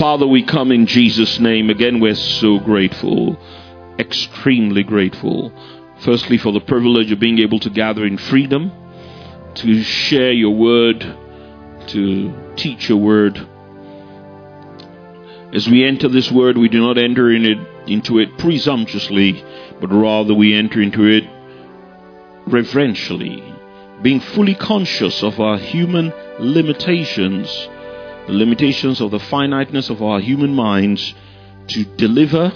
Father, we come in Jesus' name. Again, we're so grateful, extremely grateful. Firstly, for the privilege of being able to gather in freedom, to share your word, to teach your word. As we enter this word, we do not enter into it presumptuously, but rather we enter into it reverentially, being fully conscious of our human limitations, the limitations of the finiteness of our human minds, to deliver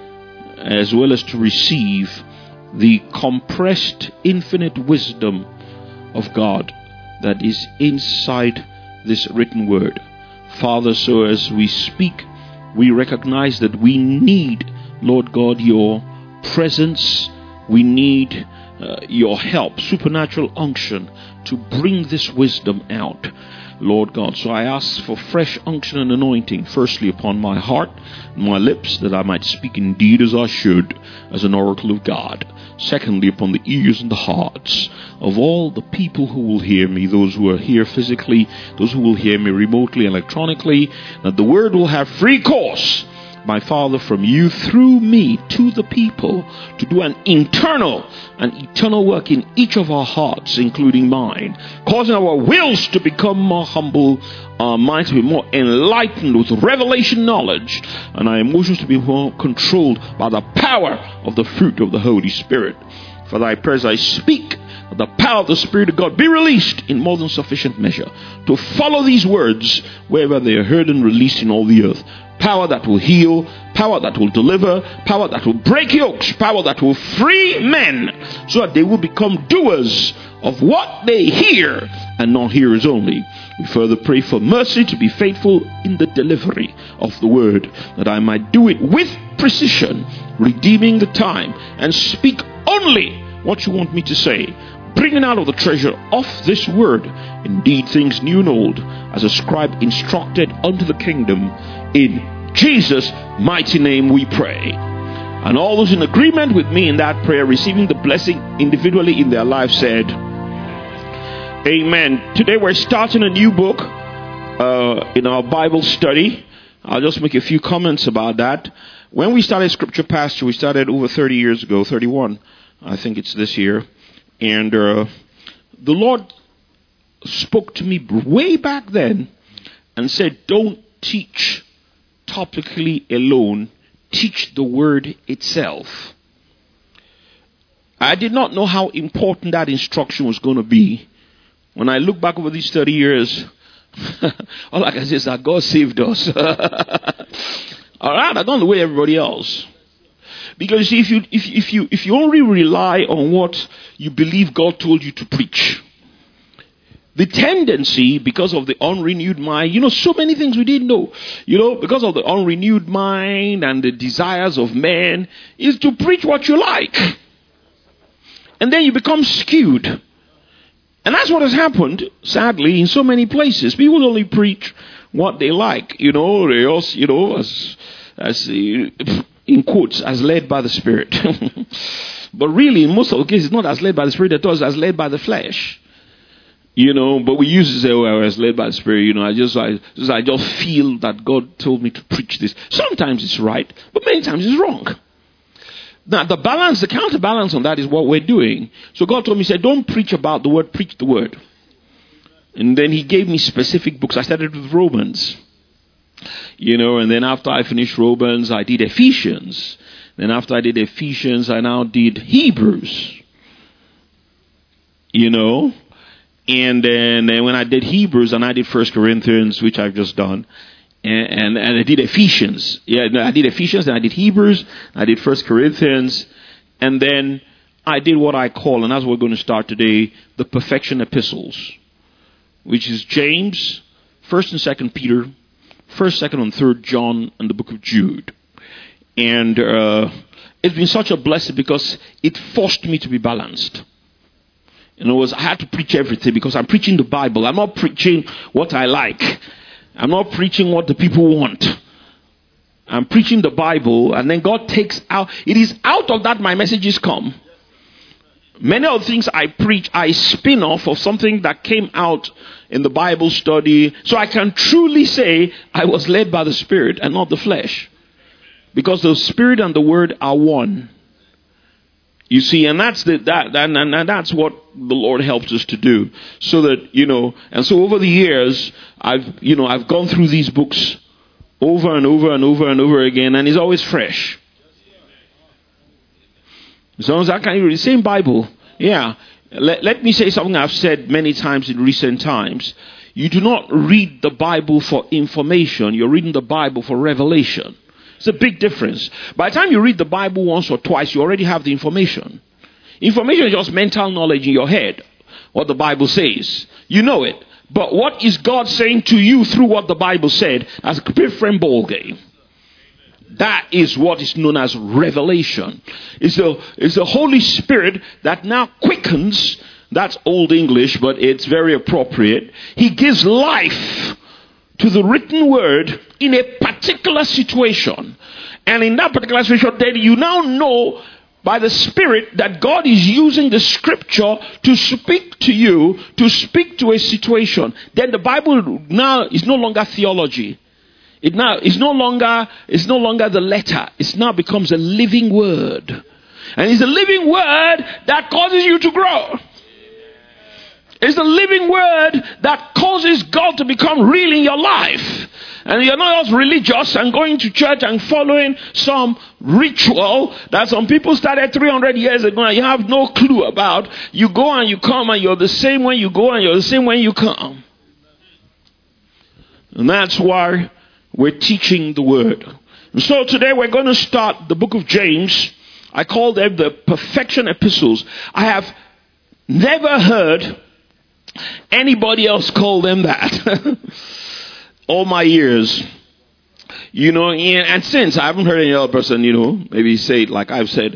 as well as to receive the compressed infinite wisdom of God that is inside this written word. Father, so as we speak, we recognize that we need, Lord God, your presence. We need your help, supernatural unction to bring this wisdom out, Lord God. So I ask for fresh unction and anointing, firstly upon my heart and my lips, that I might speak indeed as I should, as an oracle of God. Secondly, upon the ears and the hearts of all the people who will hear me, those who are here physically, those who will hear me remotely, electronically, that the word will have free course, my Father, from you through me to the people, to do an internal and eternal work in each of our hearts, including mine, causing our wills to become more humble, our minds to be more enlightened with revelation knowledge, and our emotions to be more controlled by the power of the fruit of the Holy Spirit. For thy prayers I speak, that the power of the Spirit of God be released in more than sufficient measure to follow these words wherever they are heard and released in all the earth. Power that will heal, power that will deliver, power that will break yokes, power that will free men, so that they will become doers of what they hear and not hearers only. We further pray for mercy to be faithful in the delivery of the word, that I might do it with precision, redeeming the time, and speak only what you want me to say, bringing out of the treasure of this word indeed things new and old, as a scribe instructed unto the kingdom. In Jesus' mighty name we pray. And all those in agreement with me in that prayer, receiving the blessing individually in their life, said amen. Today we're starting a new book in our Bible study. I'll just make a few comments about that. When we started Scripture Pastor, we started over 30 years ago, 31, I think it's this year. And the Lord spoke to me way back then and said, don't teach topically alone, teach the word itself. I did not know how important that instruction was going to be. When I look back over these 30 years, all I can say is that God saved us. All right, I don't know the way everybody else. Because you see, if you only rely on what you believe God told you to preach, the tendency, because of the unrenewed mind, so many things we didn't know, because of the unrenewed mind and the desires of men, is to preach what you like. And then you become skewed. And that's what has happened, sadly, in so many places. People only preach what they like, they also, as in quotes, as led by the Spirit. But really, in most of the cases, it's not as led by the Spirit at all, it's as led by the flesh. But we used to say, well, I was led by the Spirit, I just feel that God told me to preach this. Sometimes it's right, but many times it's wrong. Now, the counterbalance on that is what we're doing. So God told me, he said, don't preach about the word, preach the word. And then he gave me specific books. I started with Romans. And then after I finished Romans, I did Ephesians. Then after I did Ephesians, I now did Hebrews. And then when I did Hebrews, and I did 1 Corinthians, which I've just done, and I did Ephesians. Yeah, I did Ephesians, and I did Hebrews, I did 1 Corinthians, and then I did what I call, and that's what we're going to start today, the perfection epistles, which is James, 1st and 2nd Peter, 1st, 2nd, and 3rd John, and the book of Jude. And it's been such a blessing because it forced me to be balanced. In other words, I had to preach everything because I'm preaching the Bible. I'm not preaching what I like. I'm not preaching what the people want. I'm preaching the Bible, and then God takes out. It is out of that my messages come. Many of the things I preach, I spin off of something that came out in the Bible study. So I can truly say I was led by the Spirit and not the flesh. Because the Spirit and the Word are one. You see, and that's that's what the Lord helps us to do. So that, and so over the years, I've gone through these books over and over and over and over again, and it's always fresh. So I can read the same Bible. Yeah. Let me say something I've said many times in recent times. You do not read the Bible for information. You're reading the Bible for revelation. It's a big difference. By the time you read the Bible once or twice, you already have the information. Information is just mental knowledge in your head. What the Bible says. You know it. But what is God saying to you through what the Bible said? As a different ball game. That is what is known as revelation. It's the Holy Spirit that now quickens. That's old English, but it's very appropriate. He gives life to the written word in a particular situation. And in that particular situation, then you now know by the Spirit that God is using the scripture to speak to you, to speak to a situation. Then the Bible now is no longer theology. It now is no longer the letter. It now becomes a living word. And it's a living word that causes you to grow. It's the living word that causes God to become real in your life. And you're not just religious and going to church and following some ritual that some people started 300 years ago and you have no clue about. You go and you come and you're the same when you go and you're the same when you come. And that's why we're teaching the word. And so today we're going to start the book of James. I call them the perfection epistles. I have never heard anybody else call them that. All my years. And since I haven't heard any other person, maybe say it like I've said,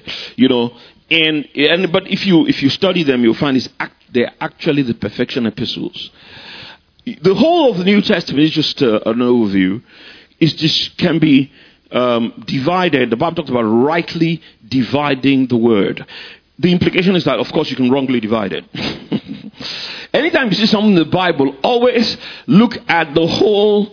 but if you study them, you'll find they're actually the perfection epistles. The whole of the New Testament is just an overview. Can be divided. The Bible talks about rightly dividing the word. The implication is that, of course, you can wrongly divide it. Anytime you see something in the Bible, always look at the whole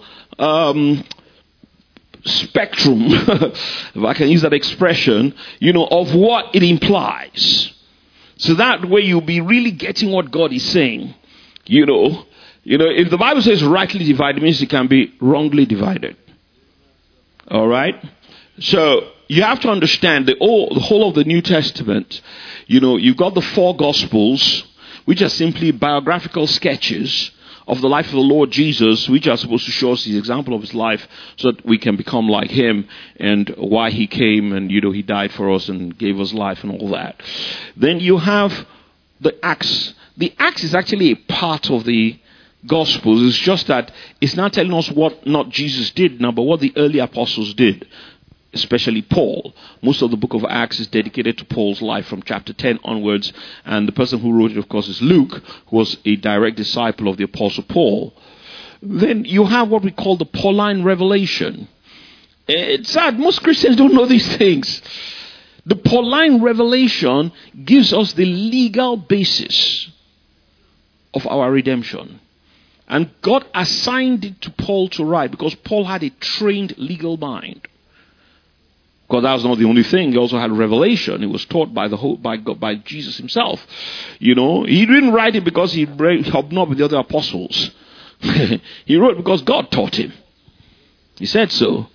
spectrum, if I can use that expression, of what it implies. So that way you'll be really getting what God is saying. If the Bible says rightly divided, it means it can be wrongly divided. All right? So you have to understand the whole of the New Testament. You've got the 4 Gospels, which are simply biographical sketches of the life of the Lord Jesus, which are supposed to show us the example of his life so that we can become like him and why he came and, he died for us and gave us life and all that. Then you have the Acts. The Acts is actually a part of the Gospels. It's just that it's not telling us what not Jesus did now, but what the early apostles did. Especially Paul. Most of the book of Acts is dedicated to Paul's life from chapter 10 onwards. And the person who wrote it, of course, is Luke, who was a direct disciple of the Apostle Paul. Then you have what we call the Pauline revelation. It's sad. Most Christians don't know these things. The Pauline revelation gives us the legal basis of our redemption. And God assigned it to Paul to write because Paul had a trained legal mind. Because that was not the only thing. He also had revelation. It was taught by Jesus himself. He didn't write it because he hobnobbed with the other apostles. He wrote because God taught him. He said so.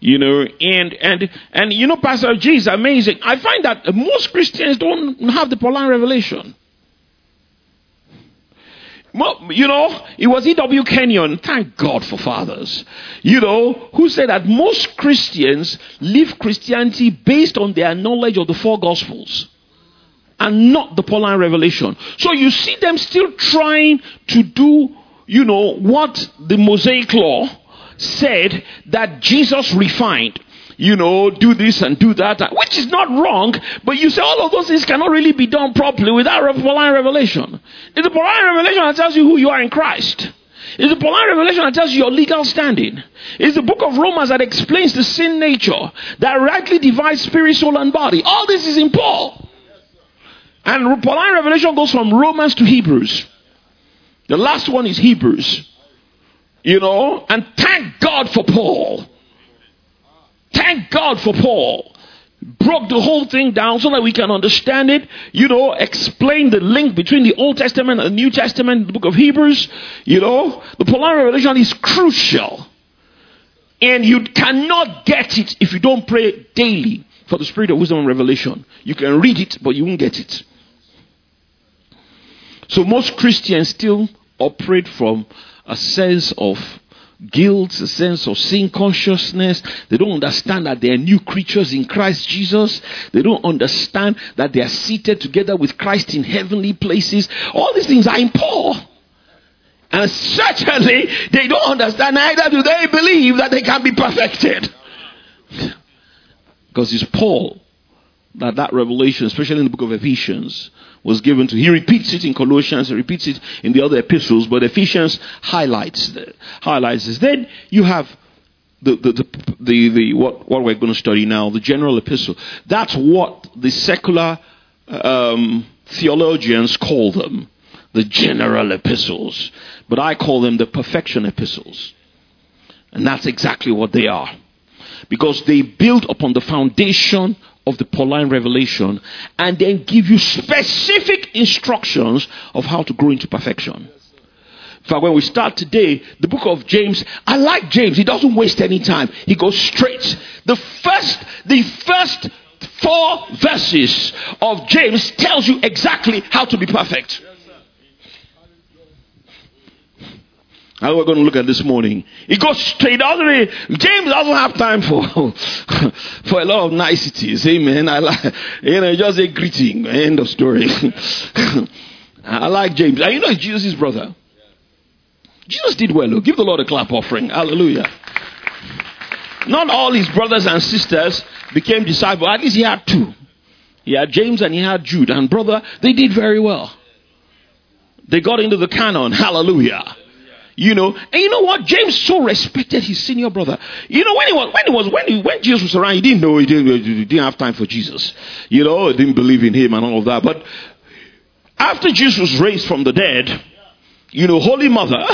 And Pastor G is amazing. I find that most Christians don't have the Pauline revelation. Well, it was E.W. Kenyon, thank God for fathers, who said that most Christians live Christianity based on their knowledge of the 4 Gospels and not the Pauline revelation. So you see them still trying to do, what the Mosaic law said that Jesus refined. Do this and do that, which is not wrong, but you say all of those things cannot really be done properly without Pauline revelation. It's the Pauline revelation that tells you who you are in Christ. It's the Pauline revelation that tells you your legal standing. It's the book of Romans that explains the sin nature, that rightly divides spirit, soul, and body. All this is in Paul. And Pauline revelation goes from Romans to Hebrews. The last one is Hebrews. And thank God for Paul. Thank God for Paul. Broke the whole thing down so that we can understand it. Explain the link between the Old Testament and the New Testament, the book of Hebrews. The Pauline revelation is crucial. And you cannot get it if you don't pray daily for the spirit of wisdom and revelation. You can read it, but you won't get it. So most Christians still operate from a sense of guilt, a sense of sin consciousness. They don't understand that they are new creatures in Christ Jesus. They don't understand that they are seated together with Christ in heavenly places. All these things are in Paul. And certainly they don't understand, neither do they believe that they can be perfected. Because it's Paul that revelation, especially in the book of Ephesians, was given to. He repeats it in Colossians, he repeats it in the other epistles, but Ephesians highlights this. Then you have what we're going to study now, the general epistle. That's what the secular theologians call them, the general epistles. But I call them the perfection epistles. And that's exactly what they are. Because they build upon the foundation of the Pauline revelation and then give you specific instructions of how to grow into perfection. In fact, when we start today, the book of James, I like James. He doesn't waste any time. He goes straight. The first 4 verses of James tells you exactly how to be perfect. How we're going to look at this morning. It goes straight out of it. James doesn't have time for a lot of niceties. Amen. Just a greeting. End of story. I like James. And he's Jesus' brother. Jesus did well. Give the Lord a clap offering. Hallelujah. Not all his brothers and sisters became disciples. At least he had 2. He had James and he had Jude. And brother, they did very well. They got into the canon. Hallelujah. And you know what? James so respected his senior brother. When Jesus was around, he didn't know he didn't have time for Jesus. He didn't believe in him and all of that. But after Jesus was raised from the dead, Holy Mother,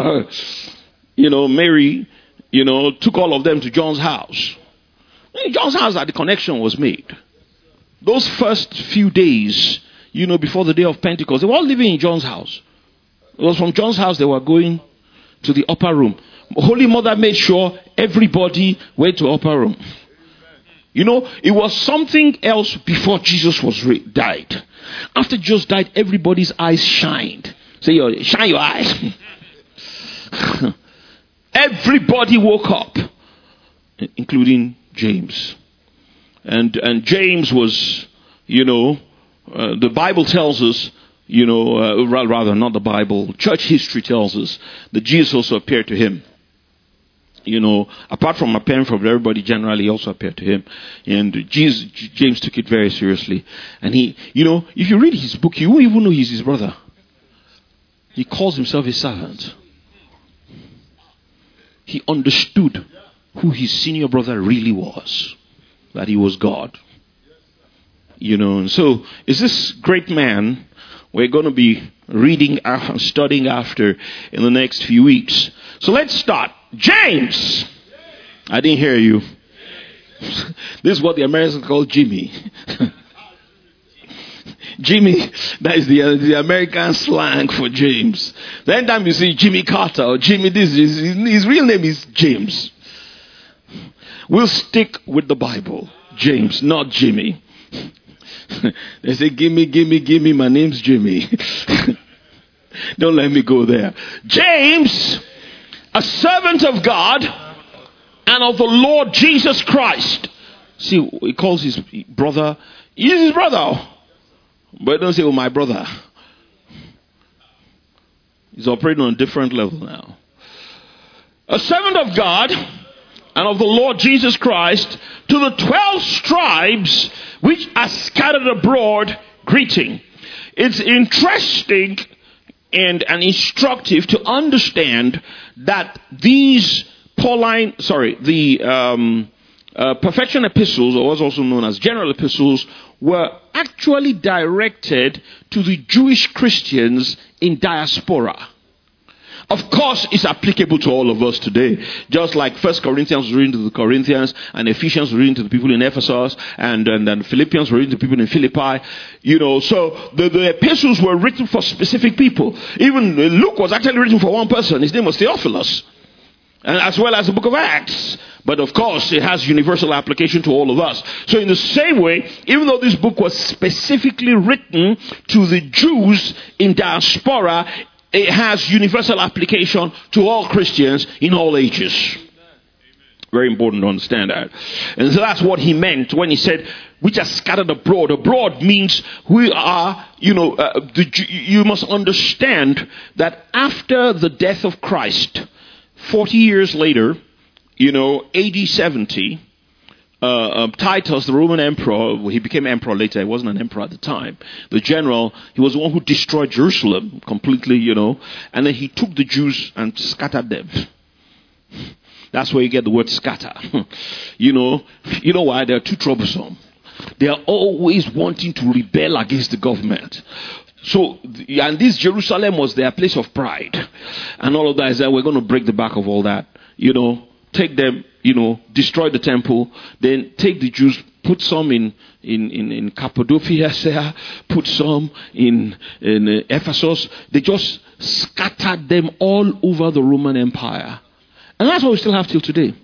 Mary, took all of them to John's house. In John's house that the connection was made. Those first few days, before the day of Pentecost, they were all living in John's house. It was from John's house they were going to the upper room. Holy Mother made sure everybody went to upper room. It was something else before Jesus died. After Jesus died, everybody's eyes shined. Say, shine your eyes. Everybody woke up, including James. And James was, the Bible tells us, rather not the Bible, church history tells us that Jesus also appeared to him. Apart from appearing from everybody generally, he also appeared to him. And James took it very seriously. And he, if you read his book, you won't even know he's his brother. He calls himself a servant. He understood who his senior brother really was. That he was God. And so, is this great man we're going to be reading and studying after in the next few weeks. So let's start. James! I didn't hear you. This is what the Americans call Jimmy. Jimmy, that is the American slang for James. The anytime you see Jimmy Carter or Jimmy this, his real name is James. We'll stick with the Bible. James, not Jimmy. They say, gimme, my name's Jimmy. Don't let me go there. James, a servant of God and of the Lord Jesus Christ. See, he calls his brother, he's his brother. But don't say, my brother. He's operating on a different level now. A servant of God and of the Lord Jesus Christ, to the 12 tribes which are scattered abroad, greeting. It's interesting and instructive to understand that these Pauline, perfection epistles, or what's also known as general epistles, were actually directed to the Jewish Christians in diaspora. Of course, it's applicable to all of us today. Just like 1 Corinthians was written to the Corinthians, and Ephesians was written to the people in Ephesus, and Philippians were written to people in Philippi. So the epistles were written for specific people. Even Luke was actually written for one person. His name was Theophilus. And as well as the book of Acts. But of course, it has universal application to all of us. So in the same way, even though this book was specifically written to the Jews in diaspora, it has universal application to all Christians in all ages. Very important to understand that. And so that's what he meant when he said, which are scattered abroad. Abroad means we are, you must understand that after the death of Christ, 40 years later, AD 70, Titus, the Roman emperor, he became emperor later. He wasn't an emperor at the time. The general, he was the one who destroyed Jerusalem completely, and then he took the Jews and scattered them. That's where you get the word scatter. You know why? They're too troublesome. They are always wanting to rebel against the government. So, and this Jerusalem was their place of pride. And all of that is that we're going to break the back of all that. Take them, destroy the temple, then take the Jews, put some in Cappadocia, put some in Ephesus. They just scattered them all over the Roman Empire. And that's what we still have till today.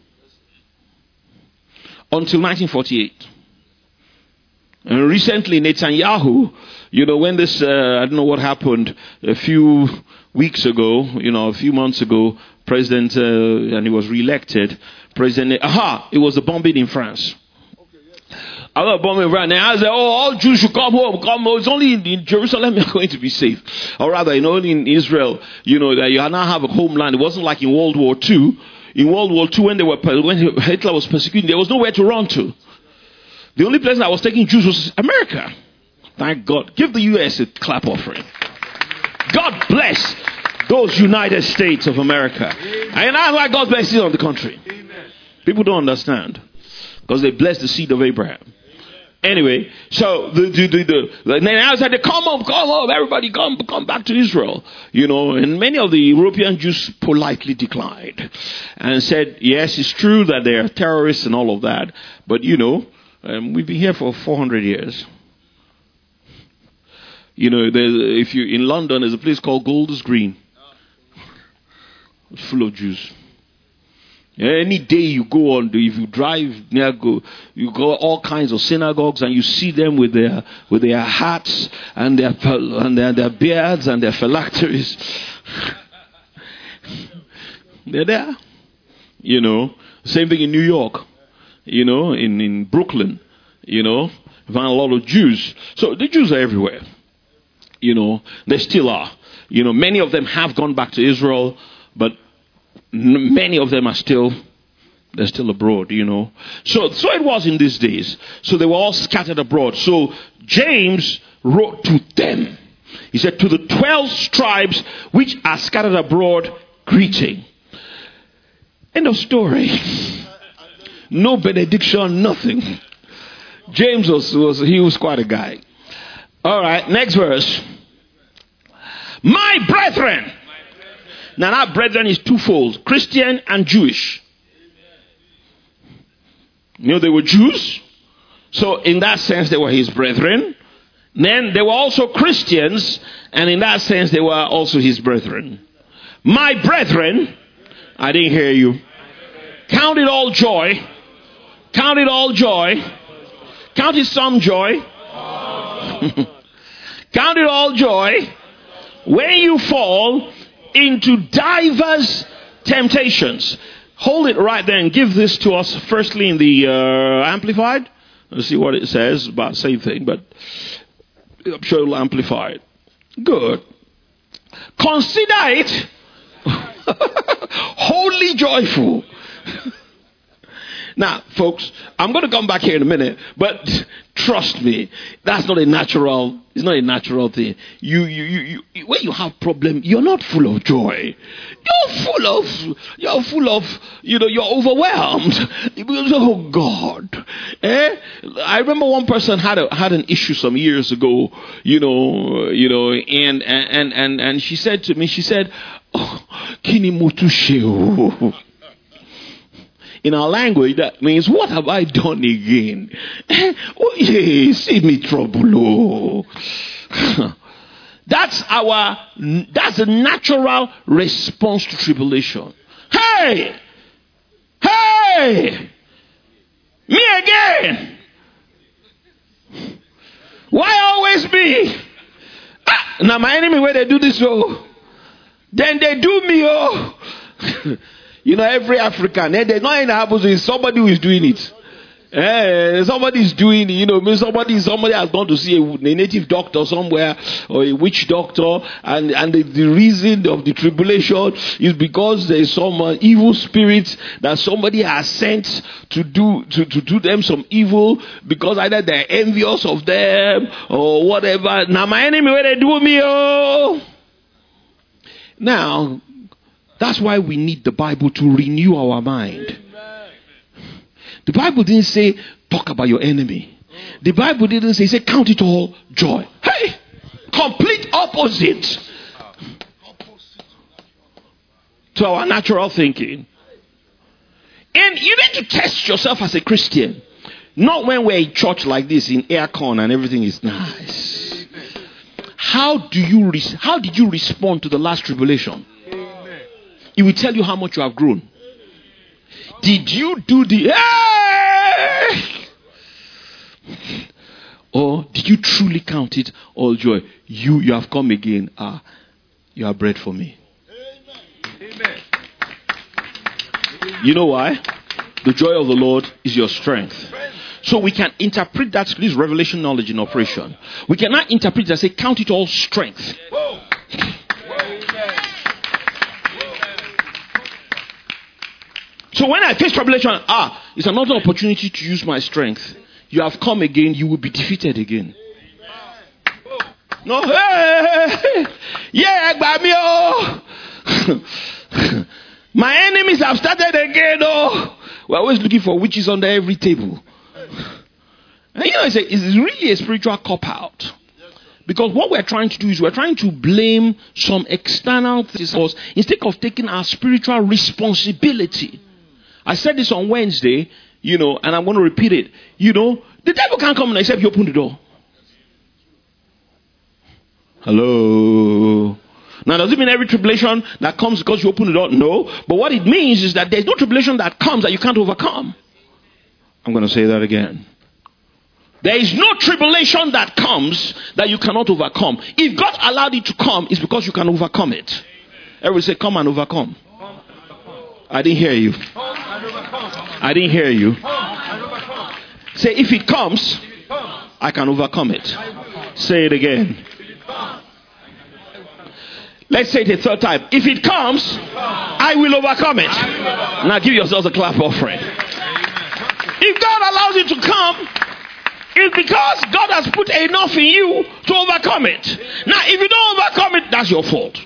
Until 1948. And recently, Netanyahu, when this, I don't know what happened a few weeks ago, a few months ago, President, and he was re-elected, it was the bombing in France. I got bombing right now. I said, all Jews should come home. It's only in Jerusalem you're going to be safe. Or rather, only in Israel, that you now have a homeland. It wasn't like in World War II. In World War II, when Hitler was persecuting, there was nowhere to run to. The only place that was taking Jews was America. Thank God. Give the U.S. a clap offering. God bless those United States of America. And that's why God blesses on the country. People don't understand. Because they bless the seed of Abraham. Anyway, so then I said, come home, everybody come back to Israel. And many of the European Jews politely declined. And said, yes, it's true that they are terrorists and all of that. But we've been here for 400 years. If you in London, there's a place called Golders Green. It's full of Jews. Any day you go on, if you drive near, you go all kinds of synagogues, and you see them with their hats and their beards and their phylacteries. They're there. Same thing in New York. In Brooklyn. You find a lot of Jews. So the Jews are everywhere. They still are. Many of them have gone back to Israel, but many of them are still abroad, So it was in these days. So they were all scattered abroad. So James wrote to them. He said, to the 12 tribes which are scattered abroad, greeting. End of story. No benediction, nothing. James was quite a guy. All right, next verse. My brethren. Now that brethren is twofold, Christian and Jewish. They were Jews. So in that sense, they were his brethren. Then they were also Christians. And in that sense, they were also his brethren. My brethren. I didn't hear you. Count it all joy. Count it all joy. Count it some joy. Count it all joy. When you fall into diverse temptations. Hold it right there and give this to us firstly in the Amplified. Let's see what it says about the same thing, but I'm sure it'll amplify it. Good. Consider it wholly joyful. Now, folks, I'm going to come back here in a minute, but Trust me, that's not a natural. It's not a natural thing. You when you have problem, you're not full of joy. You're full of. You're overwhelmed. Oh God! I remember one person had an issue some years ago. And she said to me, "Oh, kini motushe." In our language, that means, what have I done again? Oh, yeah, see me trouble. Oh. That's a natural response to tribulation. Hey! Me again! Why always me? Now my enemy, when they do this, then they do me, every African, there's nothing that happens is somebody who is doing it. Somebody is doing it, somebody has gone to see a native doctor somewhere or a witch doctor, and the reason of the tribulation is because there is some evil spirit that somebody has sent to do them some evil, because either they're envious of them or whatever. Now my enemy, where they do me, Now, that's why we need the Bible to renew our mind. The Bible didn't say, talk about your enemy. The Bible didn't say, count it all joy. Hey! Complete opposite to our natural thinking. And you need to test yourself as a Christian. Not when we're in church like this, in aircon and everything is nice. How did you respond to the last tribulation? It will tell you how much you have grown. Did you do the or did you truly count it all joy? You have come again. You are bread for me. Amen. You know why? The joy of the Lord is your strength. So we can interpret that. This revelation knowledge in operation. We cannot interpret that and say, count it all strength. So when I face tribulation, it's another opportunity to use my strength. You have come again, you will be defeated again. No, my enemies have started again. We're always looking for witches under every table. And it's really a spiritual cop-out. Because what we're trying to do is we're trying to blame some external things instead of taking our spiritual responsibility. I said this on Wednesday, and I'm going to repeat it. The devil can't come in except you open the door. Hello. Now, does it mean every tribulation that comes because you open the door? No. But what it means is that there's no tribulation that comes that you can't overcome. I'm going to say that again. There is no tribulation that comes that you cannot overcome. If God allowed it to come, it's because you can overcome it. Everybody say, come and overcome. I didn't hear you. I didn't hear you. Say, if it comes, I can overcome it. Say it again. Let's say it a third time. If it comes, I will overcome it. Now give yourselves a clap offering. If God allows it to come, it's because God has put enough in you to overcome it. Now, if you don't overcome it, that's your fault.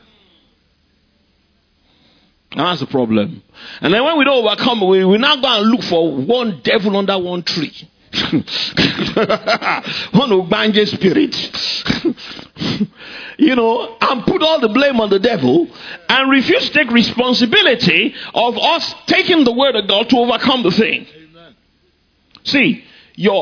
And that's the problem. And then when we don't overcome, we now go and look for one devil under one tree. One Ogbanje spirit. And put all the blame on the devil and refuse to take responsibility of us taking the word of God to overcome the thing. Amen. See, your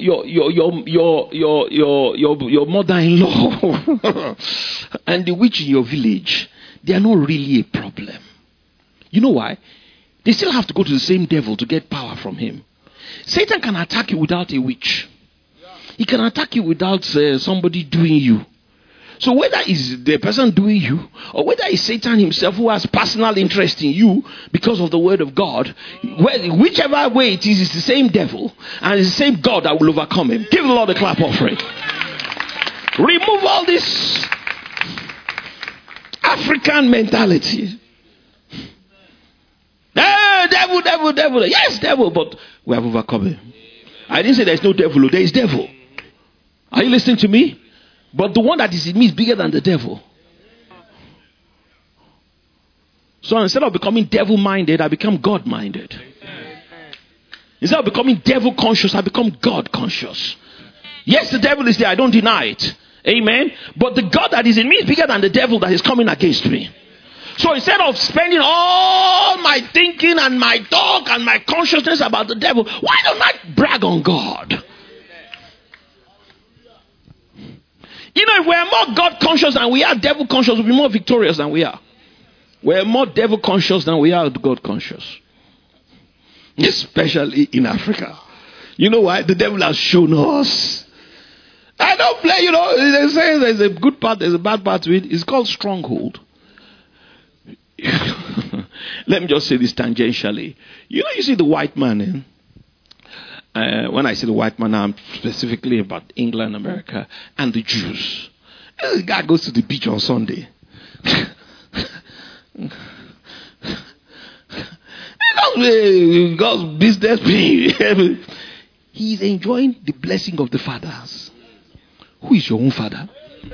mother-in-law and the witch in your village, they are not really a problem. You know why? They still have to go to the same devil to get power from him. Satan can attack you without a witch. He can attack you without somebody doing you. So whether it's the person doing you or whether it's Satan himself who has personal interest in you because of the word of God, whichever way it is, it's the same devil and it's the same God that will overcome him. Give the Lord a clap offering. Remove all this African mentality. Devil. Yes, devil, but we have overcome him. I didn't say there's no devil. There is devil. Are you listening to me? But the one that is in me is bigger than the devil. So instead of becoming devil-minded, I become God-minded. Instead of becoming devil-conscious, I become God-conscious. Yes, the devil is there. I don't deny it. Amen. But the God that is in me is bigger than the devil that is coming against me. So instead of spending all my thinking and my talk and my consciousness about the devil, why don't I brag on God? You know, if we're more God-conscious than we are devil-conscious, we'll be more victorious than we are. We're more devil-conscious than we are God-conscious. Especially in Africa. You know why? The devil has shown us. I don't play, you know, they say there's a good part, there's a bad part to it. It's called stronghold. Let me just say this tangentially. You know, you see the white man, when I say the white man, I'm specifically about England, America, and the Jews. The guy goes to the beach on Sunday. God's business. He's enjoying the blessing of the fathers. Who is your own father?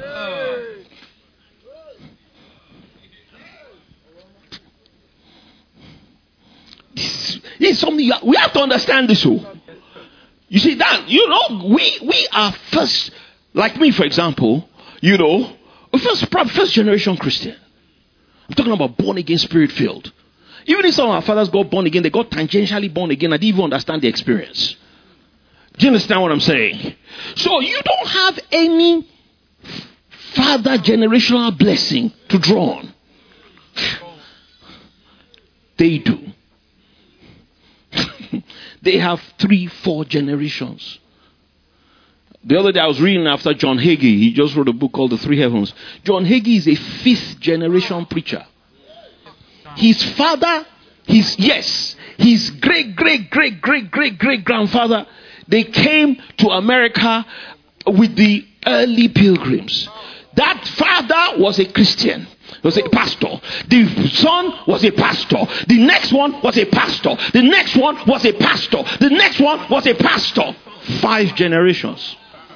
This is something we have to understand this. You see that, you know, we are first, like me for example, you know, first generation Christian. I'm talking about born again, spirit filled. Even if some of our fathers got born again, they got tangentially born again. I didn't even understand the experience. Do you understand what I'm saying? So you don't have any father generational blessing to draw on. They do. They have 3-4 generations. The other day I was reading after John Hagee. He just wrote a book called The Three Heavens. John Hagee is a 5th generation preacher. His father, his great grandfather, they came to America with the early pilgrims. That father was a Christian. He was a pastor. The son was a pastor. The next one was a pastor. The next one was a pastor. The next one was a pastor. 5 generations.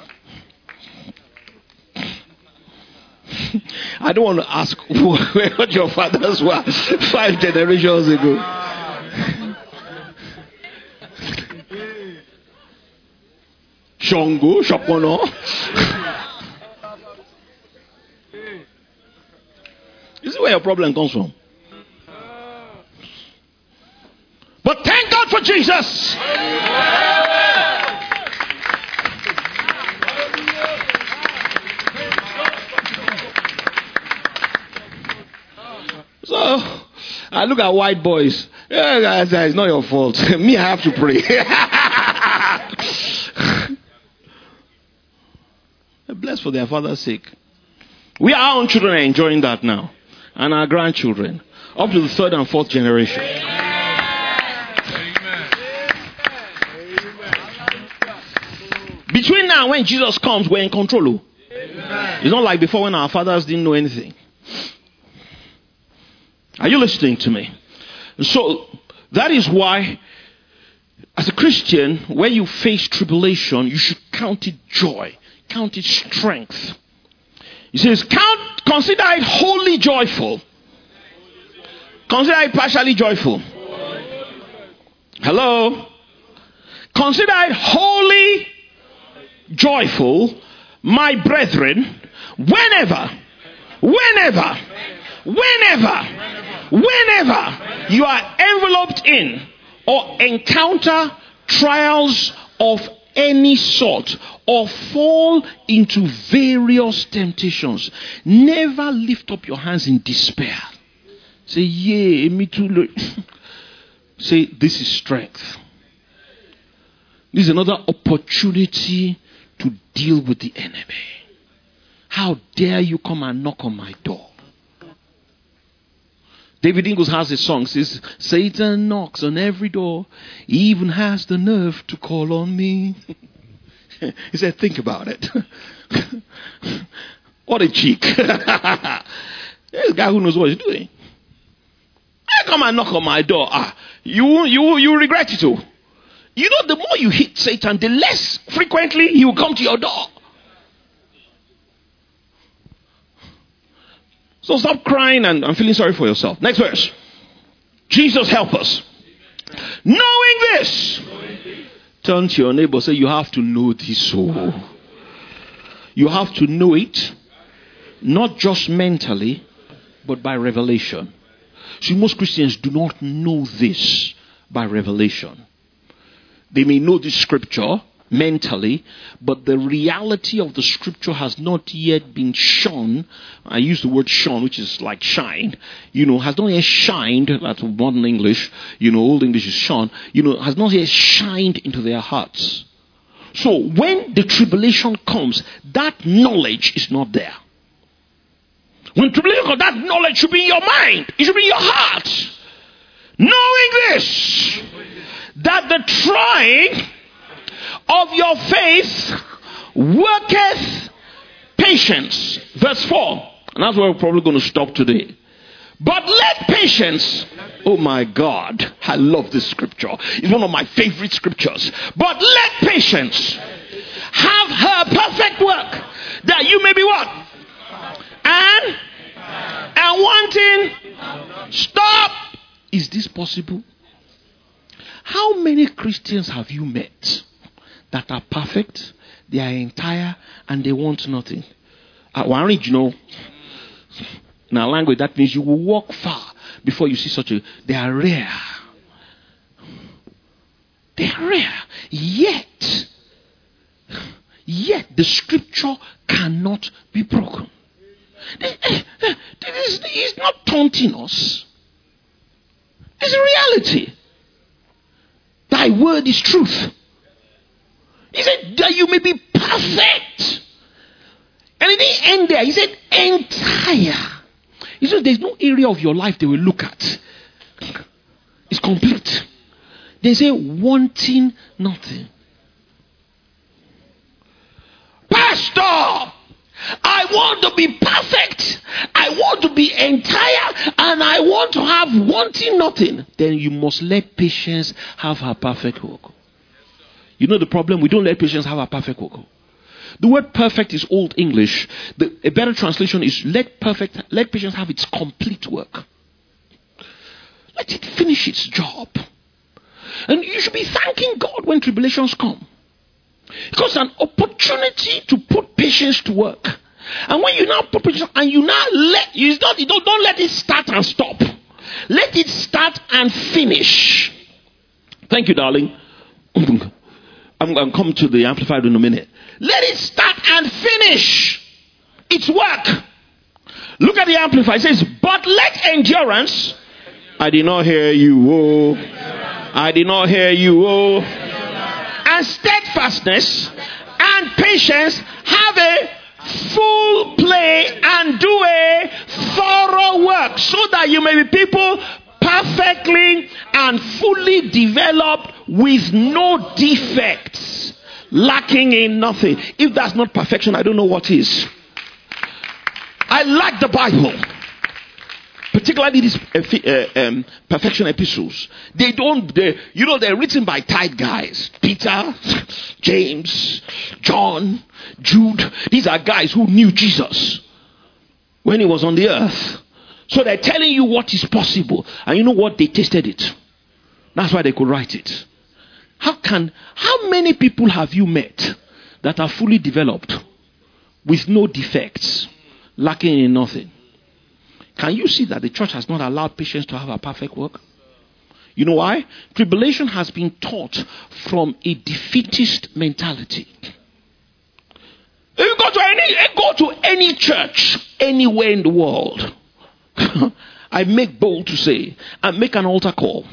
I don't want to ask what your fathers were 5 generations ago. Shongo, Shopono. This is where your problem comes from. But thank God for Jesus. So I look at white boys. Yeah, guys, it's not your fault. Me, I have to pray. Blessed for their father's sake. We, our own children, are enjoying that now. And our grandchildren. Up to the 3rd and 4th generation. Between now and when Jesus comes, we're in control. It's not like before when our fathers didn't know anything. Are you listening to me? So that is why, as a Christian, when you face tribulation, you should count it joy, count it strength. He says, consider it wholly joyful. Consider it partially joyful. Hello? Consider it wholly joyful, my brethren, whenever you are enveloped in or encounter trials of any sort or fall into various temptations, never lift up your hands in despair. Say, yeah, me too. Say, this is strength. This is another opportunity to deal with the enemy. How dare you come and knock on my door? David Ingalls has a song, says, Satan knocks on every door. He even has the nerve to call on me. He said, think about it. What a cheek. There's a guy who knows what he's doing. Come and knock on my door. You regret it too. You know, the more you hit Satan, the less frequently he will come to your door. So stop crying and feeling sorry for yourself. Next verse. Jesus help us. Knowing this. Turn to your neighbor, say, you have to know this soul. You have to know it, not just mentally, but by revelation. See, most Christians do not know this by revelation. They may know this scripture mentally, but the reality of the scripture has not yet been shone. I use the word shone, which is like shine. Has not yet shined. That's modern English. Old English is shone. Has not yet shined into their hearts. So when the tribulation comes, that knowledge is not there. When tribulation comes, that knowledge should be in your mind. It should be in your heart. Knowing this, that the trying of your faith worketh patience. Verse 4. And that's where we're probably going to stop today. But let patience, oh my God, I love this scripture. It's one of my favorite scriptures. But let patience have her perfect work, that you may be what? And wanting. Stop. Is this possible? How many Christians have you met that are perfect, they are entire, and they want nothing? In our language, that means you will walk far before you see such a... They are rare. They are rare. Yet the scripture cannot be broken. He's not taunting us. It's a reality. Thy word is truth. He said that you may be perfect. And it didn't end there. He said entire. He said there's no area of your life they will look at. It's complete. They say wanting nothing. Pastor, I want to be perfect. I want to be entire. And I want to have wanting nothing. Then you must let patience have her perfect work. You know the problem? We don't let patience have her perfect work. The word perfect is Old English. A better translation is let patience have its complete work. Let it finish its job. And you should be thanking God when tribulations come. Because an opportunity to put patience to work. And when you now put patience and you now don't let it start and stop. Let it start and finish. Thank you, darling. I'm going to come to the Amplified in a minute. Let it start and finish its work. Look at the Amplified. It says, but let endurance. I did not hear you. Oh. I did not hear you. Oh. And steadfastness and patience have a full play and do a thorough work, so that you may be people perfectly and fully developed with no defects, lacking in nothing. If that's not perfection, I don't know what is. I like the Bible, particularly these perfection epistles. They're written by tight guys. Peter, James, John, Jude. These are guys who knew Jesus when he was on the earth. So they're telling you what is possible. And you know what? They tasted it. That's why they could write it. How many people have you met that are fully developed with no defects, lacking in nothing? Can you see that the church has not allowed patience to have a perfect work? You know why? Tribulation has been taught from a defeatist mentality. If you go to any church anywhere in the world, I make bold to say, and make an altar call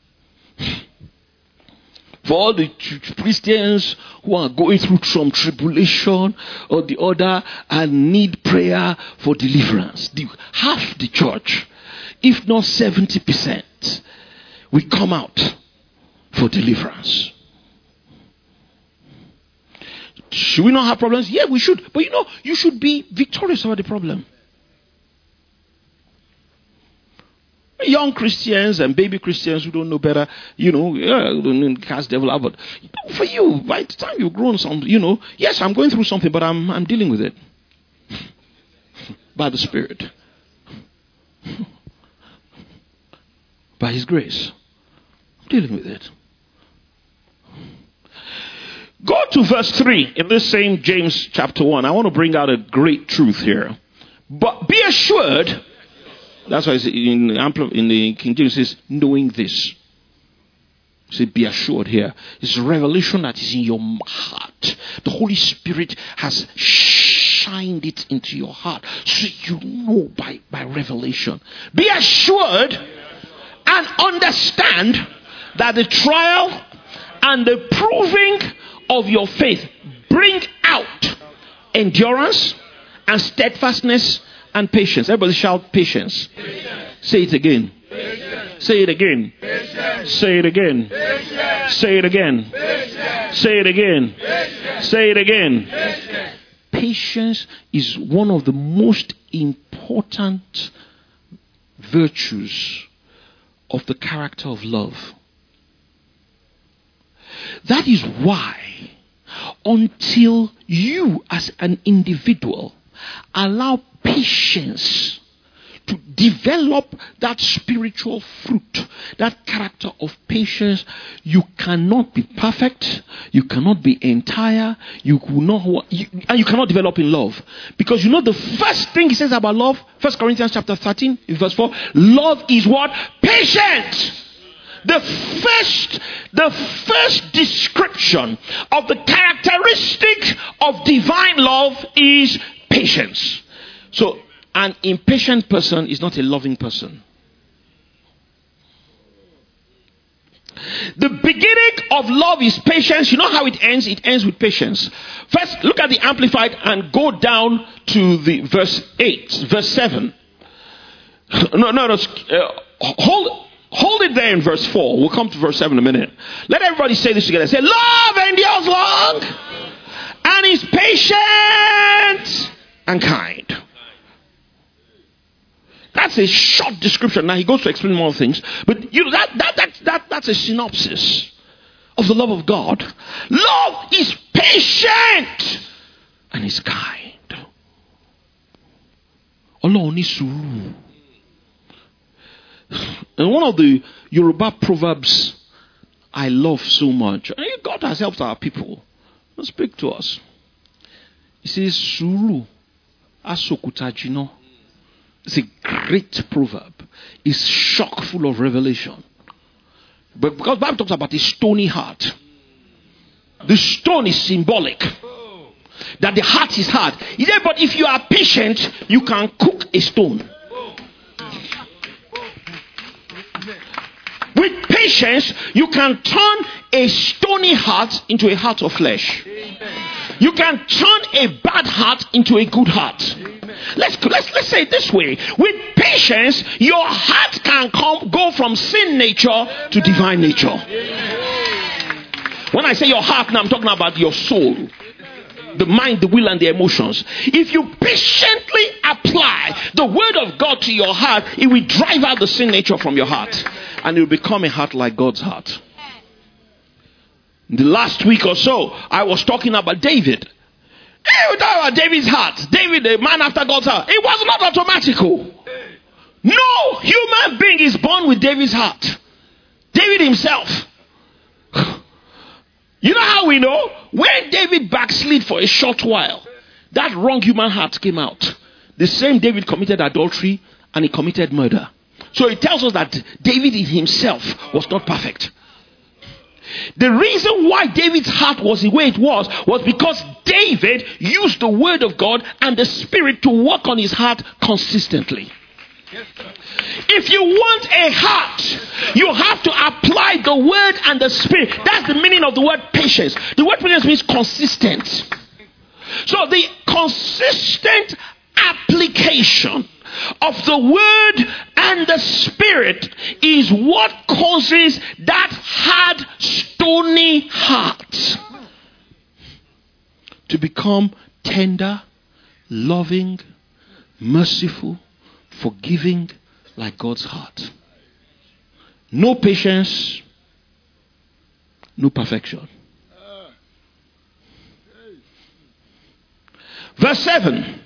for all the Christians who are going through some tribulation or the other and need prayer for deliverance. Half the church, if not 70%, we come out for deliverance. Should we not have problems? Yeah, we should. But you should be victorious over the problem. young Christians and baby Christians who don't know better, don't cast devil out. But for you, by the time you've grown some, yes, I'm going through something, but I'm dealing with it by the Spirit, by His grace. I'm dealing with it. Go to verse 3 in this same James chapter 1. I want to bring out a great truth here. But be assured, that's why in the King James it says, knowing this. Say, be assured here. It's a revelation that is in your heart. The Holy Spirit has shined it into your heart. So you know by revelation. Be assured and understand that the trial and the proving of your faith bring out endurance and steadfastness and patience. Everybody shout patience. Patience. Say it again. Patience. Say it again. Patience. Say it again. Patience. Say it again. Patience. Say it again. Patience. Say it again. Patience. Patience is one of the most important virtues of the character of love. That is why, until you as an individual allow patience to develop that spiritual fruit, that character of patience, you cannot be perfect, you cannot be entire, and you cannot develop in love. Because the first thing he says about love, 1 Corinthians chapter 13, in verse 4, love is what? Patient. The first description of the characteristic of divine love is patience. So, an impatient person is not a loving person. The beginning of love is patience. You know how it ends? It ends with patience. First, look at the Amplified and go down to the verse 7. Hold it there in verse 4. We'll come to verse 7 in a minute. Let everybody say this together. Say, love endures long and is patient and kind. That's a short description. Now he goes to explain more things. But that's a synopsis of the love of God. Love is patient and is kind. Allah ni suru. And one of the Yoruba proverbs I love so much, and God has helped our people. Speak to us. He says, Suru asokutajino. It's a great proverb. It's chock full of revelation. But because the Bible talks about a stony heart, the stone is symbolic. That the heart is hard. He said, but if you are patient, you can cook a stone. With patience, you can turn a stony heart into a heart of flesh. You can turn a bad heart into a good heart. Let's say it this way. With patience, your heart can go from sin nature to divine nature. When I say your heart now, I'm talking about your soul. The mind, the will, and the emotions. If you patiently apply the word of God to your heart, it will drive out the sin nature from your heart. And it will become a heart like God's heart. The last week or so, I was talking about David. We talk about David's heart. David, the man after God's heart. It was not automatical. No human being is born with David's heart. David himself. You know how we know? When David backslid for a short while, that wrong human heart came out. The same David committed adultery and he committed murder. So it tells us that David in himself was not perfect. The reason why David's heart was the way it was because David used the word of God and the Spirit to work on his heart consistently. If you want a heart, you have to apply the word and the Spirit. That's the meaning of the word patience. The word patience means consistent. So the consistent application of the word and the Spirit is what causes that hard, stony heart to become tender, loving, merciful, forgiving, like God's heart. no patience, no perfection. Verse 7.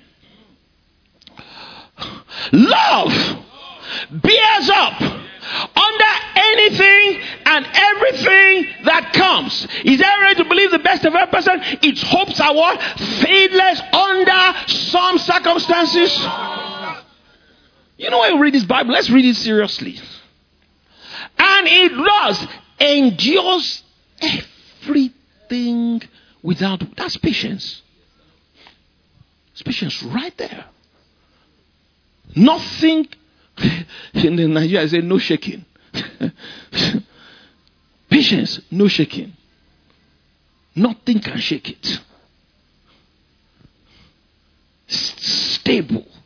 Love bears up under anything and everything that comes. Is there a way to believe the best of every person? Its hopes are what? Faithless under some circumstances. You know, when you read this Bible, let's read it seriously. And it does endures everything without. That's patience. It's patience right there. Nothing. In the Nigeria, I say no shaking. Patience, no shaking. Nothing can shake it. Stable.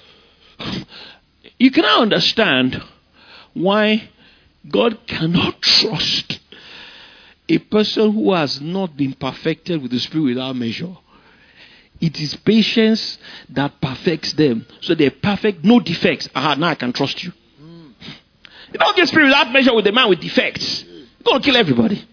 You cannot understand why God cannot trust a person who has not been perfected with the Spirit without measure. It is patience that perfects them. So they're perfect, no defects. Now I can trust you. You don't get Spirit without measure with the man with defects. You're going to kill everybody.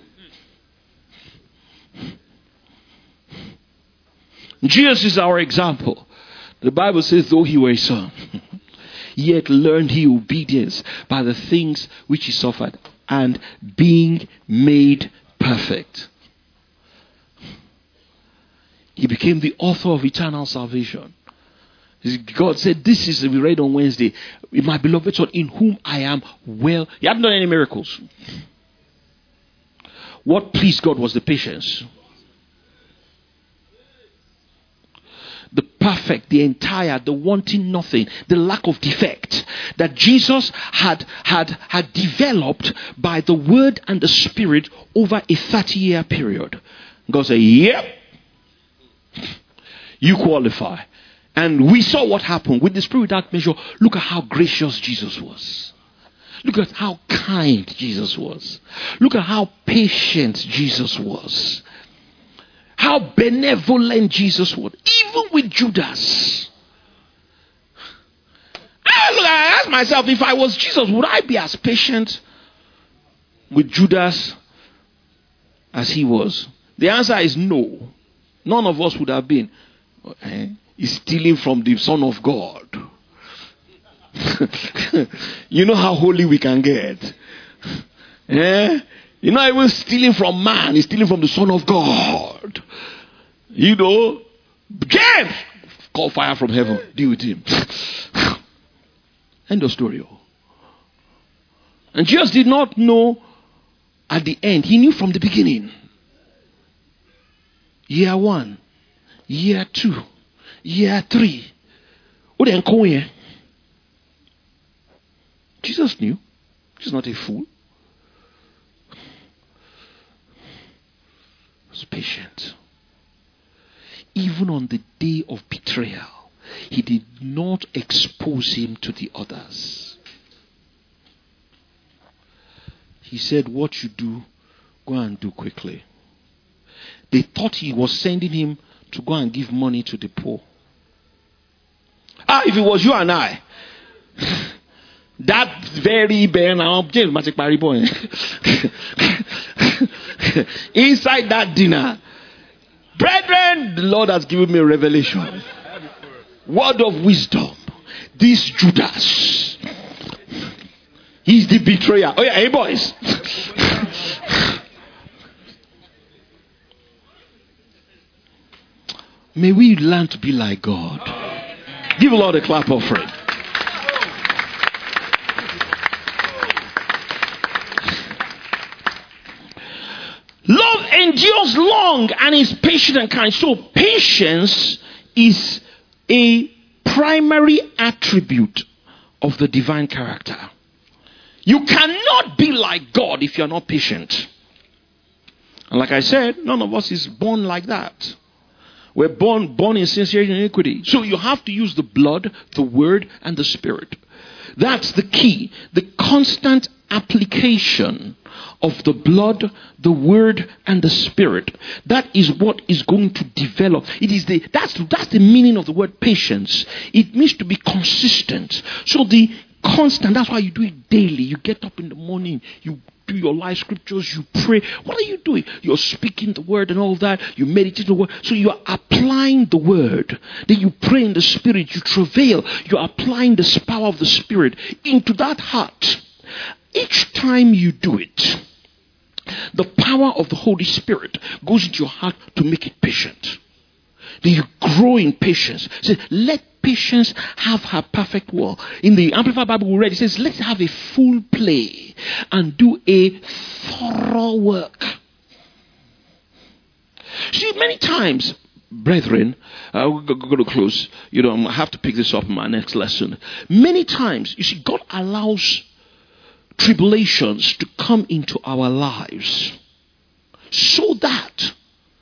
Jesus is our example. The Bible says, though he were a son, yet learned he obedience by the things which he suffered, and being made perfect, he became the author of eternal salvation. God said, this is, we read on Wednesday, my beloved son, in whom I am well. He hadn't done any miracles. What pleased God was the patience. The perfect, the entire, the wanting nothing, the lack of defect that Jesus had developed by the word and the Spirit over a 30-year period. God said, yep, you qualify. And we saw what happened with the Spirit without measure. Look at how gracious Jesus was. Look at how kind Jesus was. Look at how patient Jesus was. How benevolent Jesus was. Even with Judas. I ask myself, if I was Jesus, would I be as patient with Judas as he was? The answer is no. None of us would have been. He's stealing from the Son of God. You know how holy we can get. You're not even stealing from man. He's stealing from the Son of God. You know, James, call fire from heaven. Deal with him. End of story. And Jesus did not know at the end. He knew from the beginning. Year 1, year 2, year 3. What are you calling? Jesus knew. He's not a fool. He was patient. Even on the day of betrayal, he did not expose him to the others. He said, what you do, go and do quickly. They thought he was sending him to go and give money to the poor. If it was you and I, that very James Matic Paribo, inside that dinner, brethren, the Lord has given me a revelation. Word of wisdom. This Judas, he's the betrayer. Oh yeah, hey boys. May we learn to be like God. Give the Lord a clap offering. Love endures long and is patient and kind. So patience is a primary attribute of the divine character. You cannot be like God if you're not patient. And like I said, none of us is born like that. We're born in sincerity and iniquity. So you have to use the blood, the word, and the Spirit. That's the key. The constant application of the blood, the word, and the Spirit. That is what is going to develop. That's the meaning of the word patience. It means to be consistent. So the Constant. That's why you do it daily. You get up in the morning, you do your life scriptures, you pray. What are you doing? You're speaking the word and all that. You meditate the word. So you're applying the word. Then you pray in the spirit. You travail. You're applying this power of the spirit into that heart. Each time you do it, the power of the Holy Spirit goes into your heart to make it patient. Then you grow in patience. Say, let patience have her perfect will. In the Amplified Bible we read, it says, let's have a full play and do a thorough work. See, many times, brethren, we're going to close. I have to pick this up in my next lesson. Many times, you see, God allows tribulations to come into our lives so that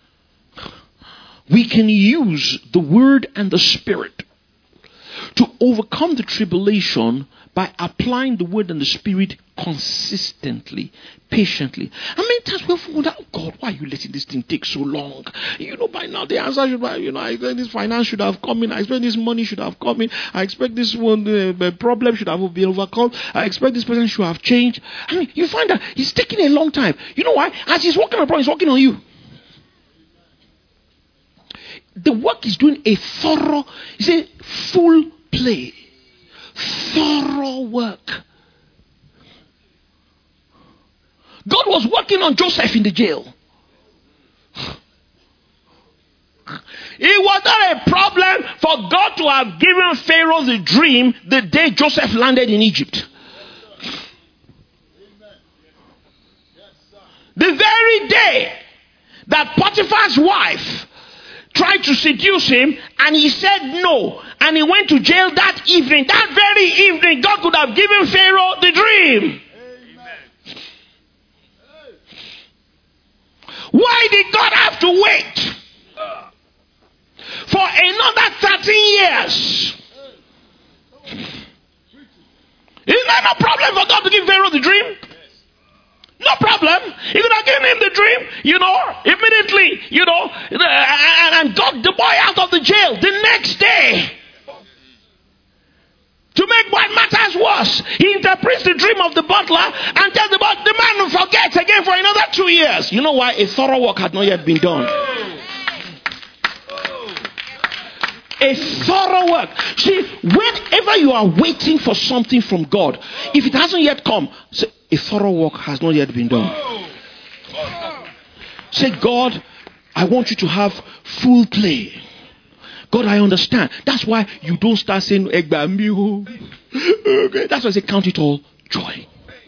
we can use the word and the spirit to overcome the tribulation by applying the word and the spirit consistently, patiently. And many times we wonder, oh God, why are you letting this thing take so long? By now the answer should be, I expect this finance should have come in. I expect this money should have come in. I expect this one problem should have been overcome. I expect this person should have changed. You find that it's taking a long time. You know why? As he's working abroad, he's working on you. The work is doing a thorough, it's a full play. Thorough work. God was working on Joseph in the jail. It was not a problem for God to have given Pharaoh the dream the day Joseph landed in Egypt. The very day that Potiphar's wife tried to seduce him and he said no, and he went to jail that evening. That very evening, God could have given Pharaoh the dream. Amen. Why did God have to wait for another 13 years? Isn't that no problem for God to give Pharaoh the dream? No problem. He could have given him the dream, immediately, and got the boy out of the jail the next day. To make what matters worse, he interprets the dream of the butler and tells the butler, the man who forgets again for another 2 years. You know why? A thorough work had not yet been done. A thorough work. See, whenever you are waiting for something from God, if it hasn't yet come, say, a thorough work has not yet been done. Say, God, I want you to have full play. God, I understand. That's why you don't start saying, okay. That's why I say, count it all joy.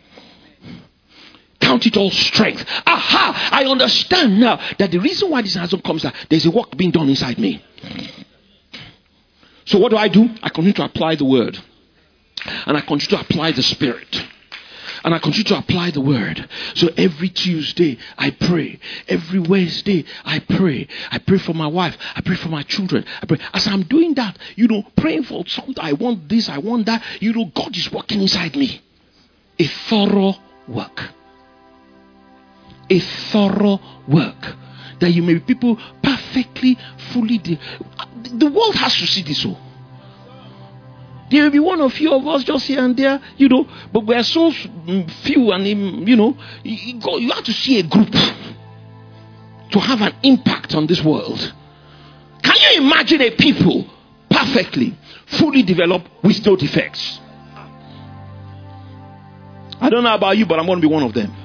Count it all strength. Aha! I understand now that the reason why this hasn't come is that there's a work being done inside me. So what do? I continue to apply the word. And I continue to apply the spirit. And I continue to apply the word. So every Tuesday, I pray. Every Wednesday, I pray. I pray for my wife. I pray for my children. I pray. As I'm doing that, praying for something. I want this, I want that. God is working inside me. A thorough work. A thorough work. That you may be people perfectly, fully. The world has to see this. There will be one or few of us just here and there, but we are so few, and you have to see a group to have an impact on this world. Can you imagine a people perfectly, fully developed with no defects? I don't know about you, but I'm going to be one of them.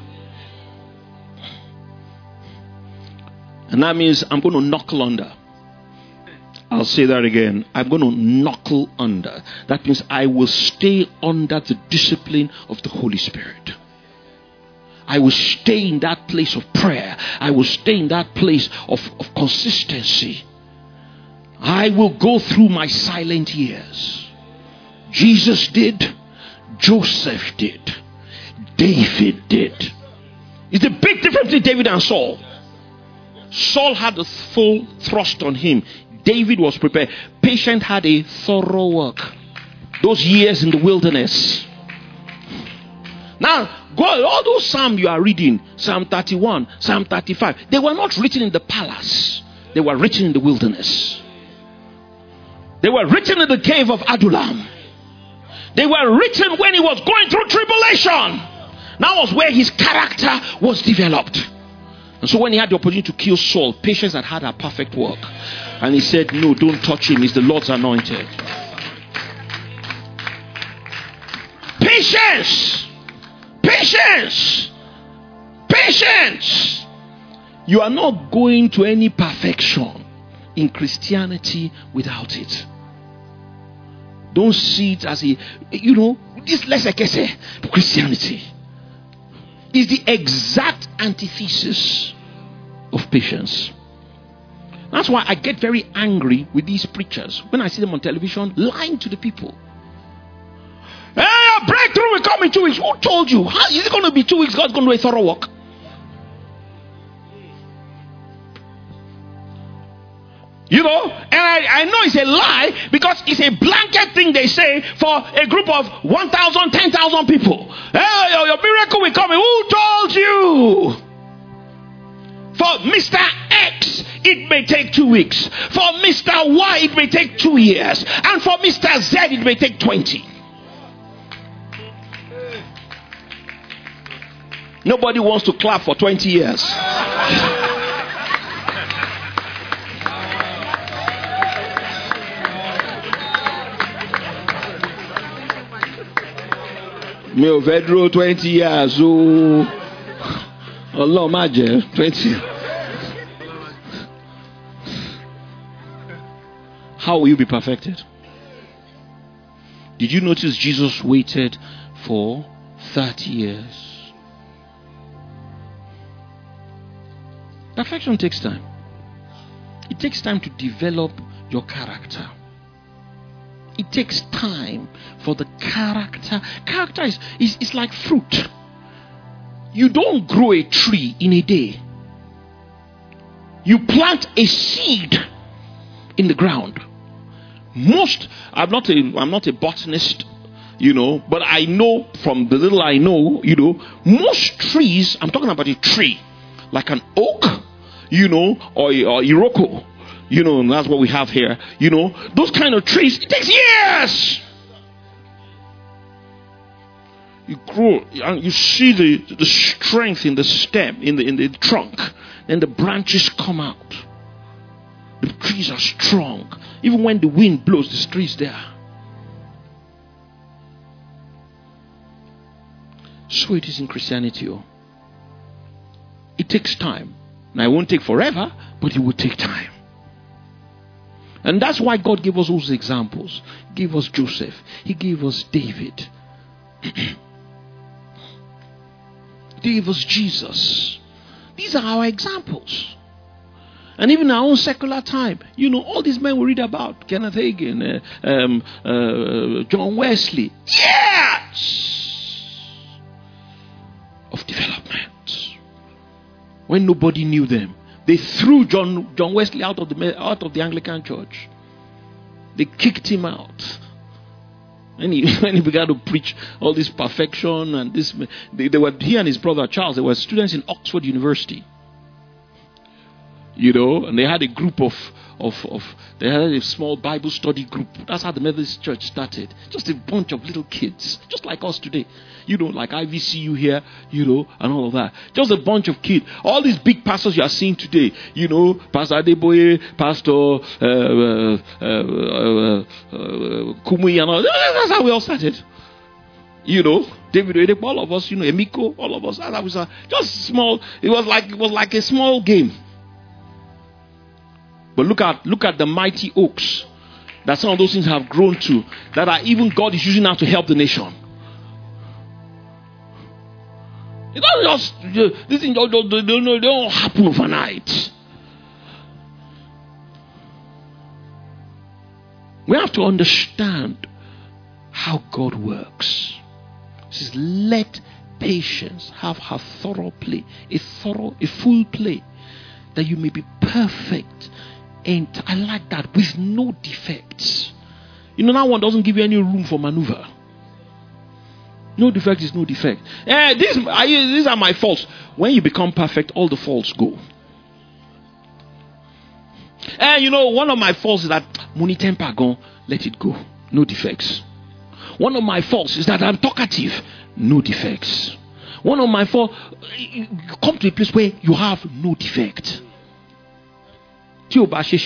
And that means I'm going to knuckle under. I'll say that again. I'm going to knuckle under. That means I will stay under the discipline of the Holy Spirit. I will stay in that place of prayer. I will stay in that place of consistency. I will go through my silent years. Jesus did. Joseph did. David did. It's a big difference between David and Saul. Saul had a full thrust on him. David was prepared. Patient had a thorough work. Those years in the wilderness. Now, God, all those Psalms you are reading, Psalm 31, Psalm 35, they were not written in the palace. They were written in the wilderness. They were written in the cave of Adullam. They were written when he was going through tribulation. That was where his character was developed. And so when he had the opportunity to kill Saul, patience had a perfect work. And he said, no, don't touch him. He's the Lord's anointed. Patience. Patience. Patience. You are not going to any perfection in Christianity without it. Don't see it as a, this Christianity is the exact antithesis of patience. That's why I get very angry with these preachers when I see them on television lying to the people. Hey, a breakthrough will come in 2 weeks. Who told you? How is it going to be 2 weeks? God's going to do a thorough work. And I know it's a lie because it's a blanket thing they say for a group of 1,000, 10,000 people. Hey, your miracle will come in. Who told you? For Mr. X, it may take 2 weeks. For Mr. Y, it may take 2 years. And for Mr. Z, it may take 20. Nobody wants to clap for 20 years. Me over 20 years. Allah Major 20. How will you be perfected? Did you notice Jesus waited for 30 years? Perfection takes time. It takes time to develop your character. It takes time for the character. Character is like fruit. You don't grow a tree in a day. You plant a seed in the ground. I'm not a botanist, but I know from the little I know, most trees, I'm talking about a tree, like an oak, or Iroko. And that's what we have here. Those kind of trees, it takes years. You grow and you see the strength in the stem, in the trunk. Then the branches come out. The trees are strong. Even when the wind blows, the trees there. So it is in Christianity. It takes time. Now it won't take forever, but it will take time. And that's why God gave us those examples. He gave us Joseph. He gave us David. He gave us Jesus. These are our examples. And even in our own secular time, all these men we read about, Kenneth Hagin, John Wesley, years of development. When nobody knew them, they threw John Wesley out of the Anglican Church. They kicked him out. When he began to preach all this perfection and this, he and his brother Charles, they were students in Oxford University. And they had a group they had a small Bible study group. That's how the Methodist Church started. Just a bunch of little kids, just like us today. Like IVCU here, and all of that. Just a bunch of kids. All these big pastors you are seeing today, Pastor Adeboye, Pastor Kumuyi, and all. That's how we all started. David Oyedepo, all of us, Emiko, all of us. That's how we started. Just small. It was like a small game. But look at the mighty oaks that some of those things have grown to, that are even God is using now to help the nation. It doesn't just these things don't happen overnight. We have to understand how God works. It says, let patience have her thorough play, a full play, that you may be perfect. And I like that, with no defects. That one doesn't give you any room for maneuver. No defect is no defect. These are my faults. When you become perfect, all the faults go. One of my faults is that money temper gone, let it go. No defects. One of my faults is that I'm talkative. No defects. One of my faults, you come to a place where you have no defect. You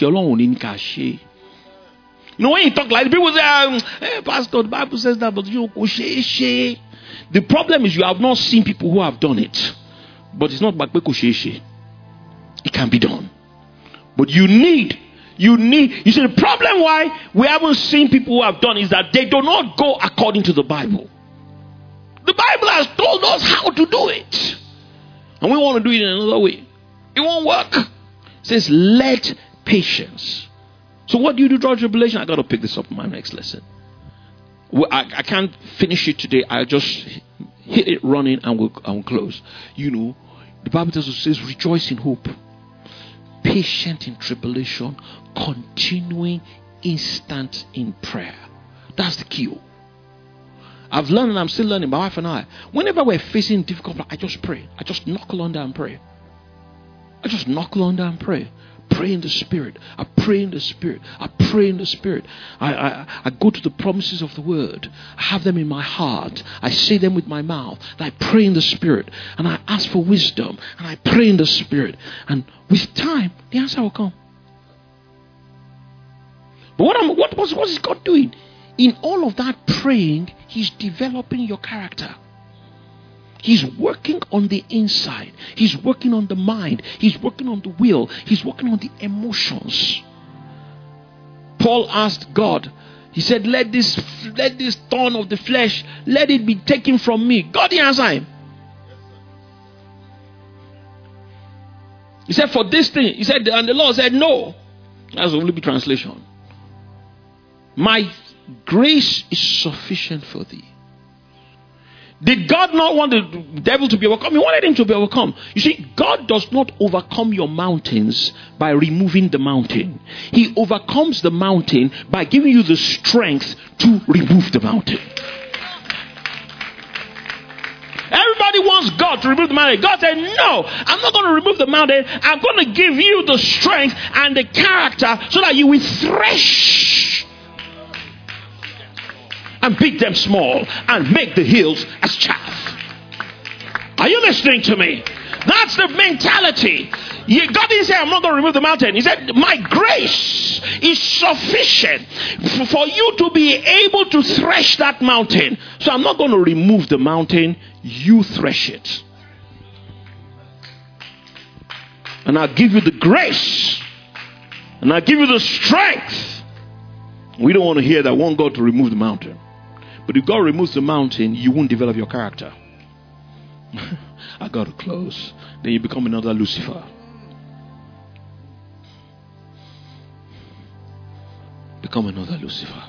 know, when you talk like people say, hey, Pastor, the Bible says that, but you know, the problem is you have not seen people who have done it. But it's not bakbeko. It can be done. But you see, the problem why we haven't seen people who have done is that they do not go according to the Bible. The Bible has told us how to do it. And we want to do it in another way. It won't work. It says, let patience. So what do you do during tribulation? I got to pick this up in my next lesson. Well, I can't finish it today. I'll just hit it running and we'll close. You know, the Bible tells us, says, rejoice in hope, patient in tribulation, continuing instant in prayer. That's the key. I've learned and I'm still learning. My wife and I, whenever we're facing difficult, I just pray. I just knuckle under and pray. Pray in the Spirit. I pray in the Spirit. I go to the promises of the Word. I have them in my heart. I say them with my mouth. And I pray in the Spirit. And I ask for wisdom. And I pray in the Spirit. And with time, the answer will come. But what is God doing? In all of that praying, He's developing your character. He's working on the inside. He's working on the mind. He's working on the will. He's working on the emotions. Paul asked God, he said, let this thorn of the flesh, let it be taken from me. God didn't answer him. He said, for this thing, he said, and the Lord said, no. That's the only translation. My grace is sufficient for thee. Did God not want the devil to be overcome? He wanted him to be overcome. You see, God does not overcome your mountains by removing the mountain. He overcomes the mountain by giving you the strength to remove the mountain. Everybody wants God to remove the mountain. God said, no, I'm not going to remove the mountain. I'm going to give you the strength and the character so that you will thresh and beat them small and make the hills as chaff. Are you listening to me? That's the mentality. God didn't say, I'm not going to remove the mountain. He said, my grace is sufficient for you to be able to thresh that mountain. So I'm not going to remove the mountain. You thresh it. And I'll give you the grace. And I'll give you the strength. We don't want to hear that. Want God to remove the mountain. But if God removes the mountain, you won't develop your character. I got to close. Then you become another Lucifer. Become another Lucifer.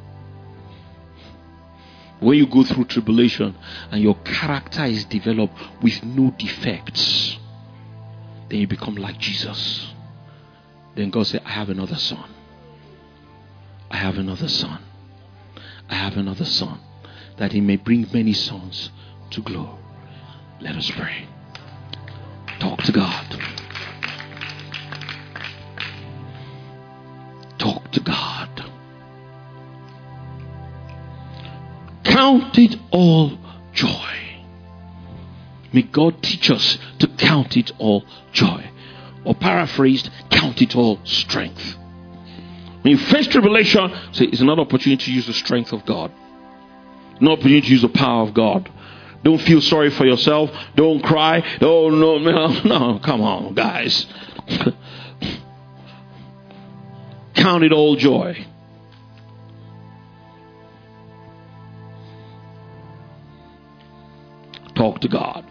When you go through tribulation and your character is developed with no defects, then you become like Jesus. Then God said, I have another son. I have another son. I have another son, that he may bring many sons to glory. Let us pray. Talk to God. Talk to God. Count it all joy. May God teach us to count it all joy. Or paraphrased, count it all strength. When you face tribulation, say it's another opportunity to use the strength of God. An opportunity to use the power of God. Don't feel sorry for yourself. Don't cry. Oh, no, come on, guys. Count it all joy. Talk to God.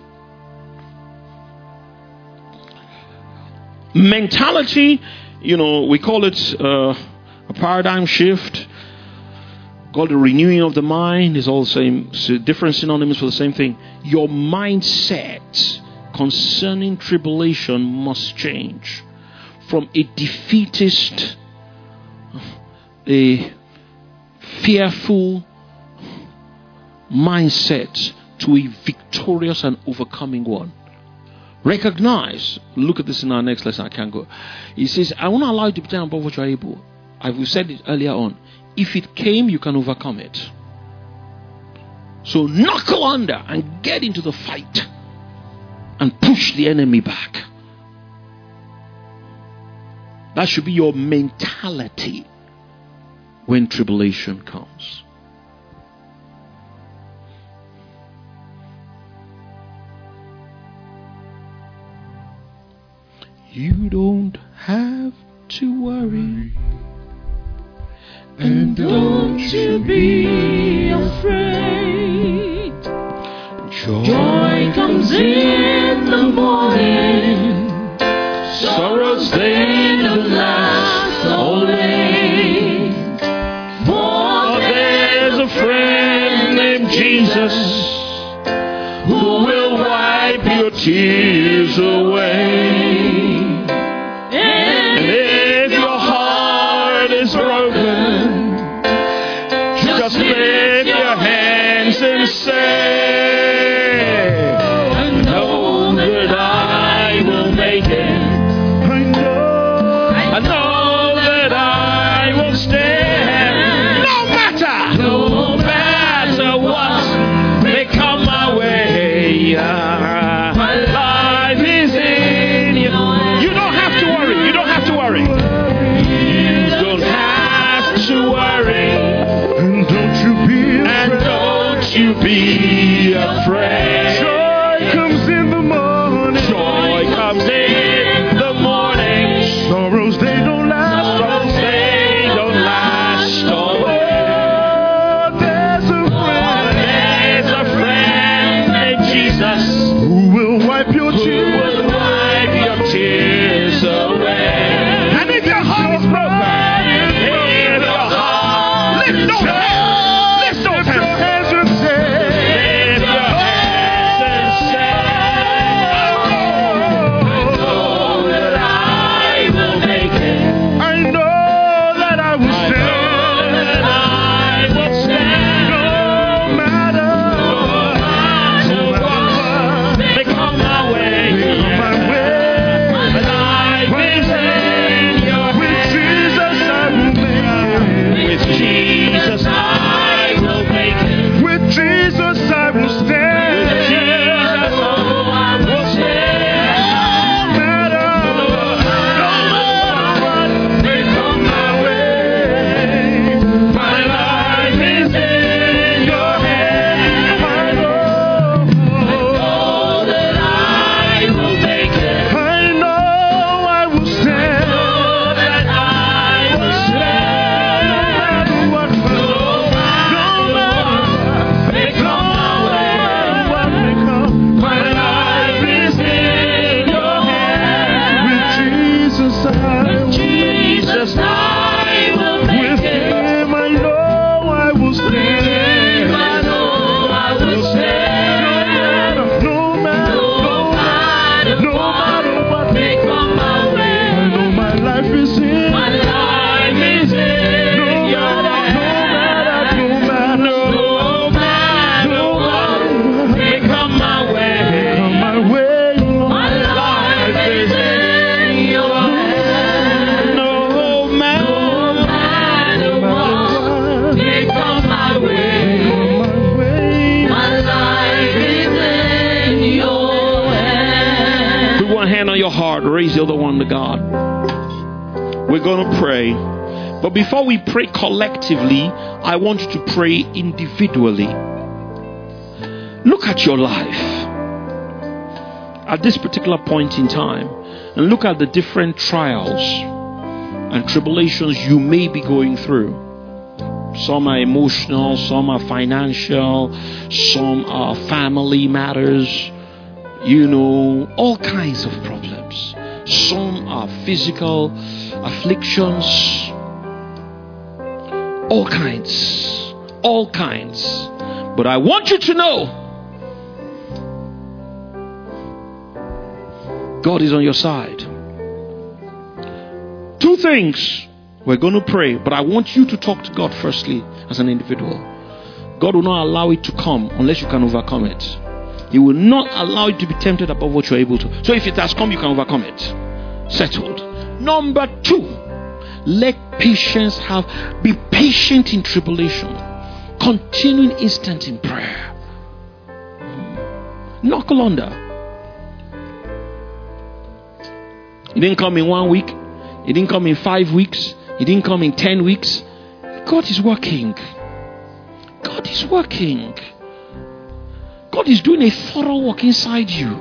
Mentality, we call it a paradigm shift. Called the renewing of the mind. Is all the same. Different synonyms for the same thing. Your mindset concerning tribulation must change from a defeatist, a fearful mindset to a victorious and overcoming one. Recognize, look at this in our next lesson. I can't go. He says, I won't allow you to pretend above what you are able. I've said it earlier on. If it came, you can overcome it. So knuckle under and get into the fight and push the enemy back. That should be your mentality when tribulation comes. You don't have to worry, and don't you be afraid. Joy comes in the morning, sorrows they don't last always. For there's a friend named Jesus who will wipe your tears away. And if your heart is broken, just lift your hands and say, I know that I will make it. I know that I will stand. No matter what may come my way. My life is in you. You don't have to worry. You don't have to worry. You don't have to worry. And don't you be afraid. Joy comes in the morning. Joy comes in the morning. Sorrows they don't last. Sorrows they don't last always. There's a friend named Jesus who will wipe your tears away. And if your heart is broken, if your heart, lift those hands. Lift those hands and say, lift your hands and say, I know that I will make it. I know that I will stand. I will stand. No matter what may come my way. My life is in your hands. With Jesus I will make it. With Jesus I will stand. With Jesus I will stand. No matter what may come my way. My life is in your hands. I know that I will make it. I know I will stand. That I will stand. No matter what may come my way. My life is in your hands. With Jesus I will make it. With him I know I will stand. I know I will stand. No matter what may come my way. I know my life is in. My life is in your hands. No matter what may come my way. My life is in your hands. No matter what may come my way. My life is in your hands. Put one hand on your heart, raise the other one to God. We're going to pray. But before we pray collectively, I want you to pray individually. Look at your life at this particular point in time and look at the different trials and tribulations you may be going through. Some are emotional, some are financial, some are family matters, all kinds of problems. Some are physical afflictions, all kinds. But I want you to know God is on your side. Two things. We're going to pray, but I want you to talk to God firstly as an individual. God will not allow it to come unless you can overcome it. He will not allow you to be tempted above what you're able to. So if it has come, you can overcome it. Settled. Number two, let patience be patient in tribulation. Continuing instant in prayer. Knuckle under. It didn't come in 1 week. It didn't come in 5 weeks. It didn't come in 10 weeks. God is working. God is working. God is doing a thorough work inside you.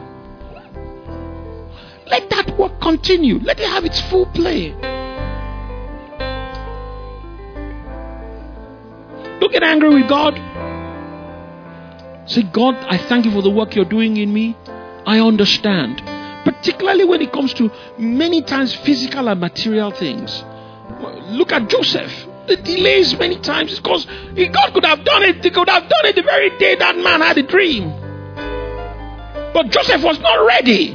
Let that work continue. Let it have its full play. Don't get angry with God. Say, God, I thank you for the work you're doing in me. I understand. Particularly when it comes to many times physical and material things. Look at Joseph. The delays many times because God could have done it. He could have done it the very day that man had a dream. But Joseph was not ready.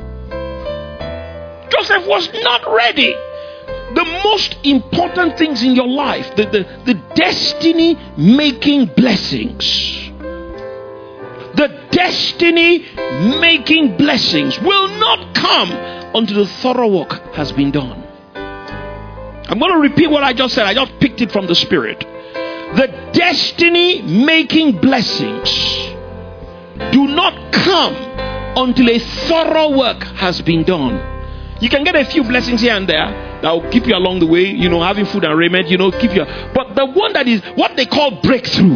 Joseph was not ready. The most important things in your life, the destiny making blessings. The destiny making blessings will not come until the thorough work has been done. I'm going to repeat what I just said. I just picked it from the Spirit. The destiny making blessings do not come until a thorough work has been done. You can get a few blessings here and there that will keep you along the way, having food and raiment, keep you. But the one that is what they call breakthrough,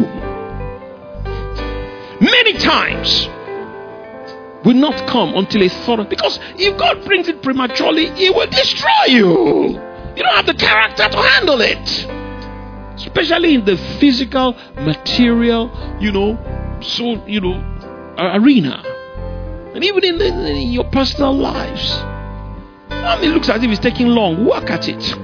many times will not come until a thorough. Because if God brings it prematurely, He will destroy you. You don't have the character to handle it. Especially in the physical, material, arena. And even in your personal lives. It looks as if it's taking long. Work at it.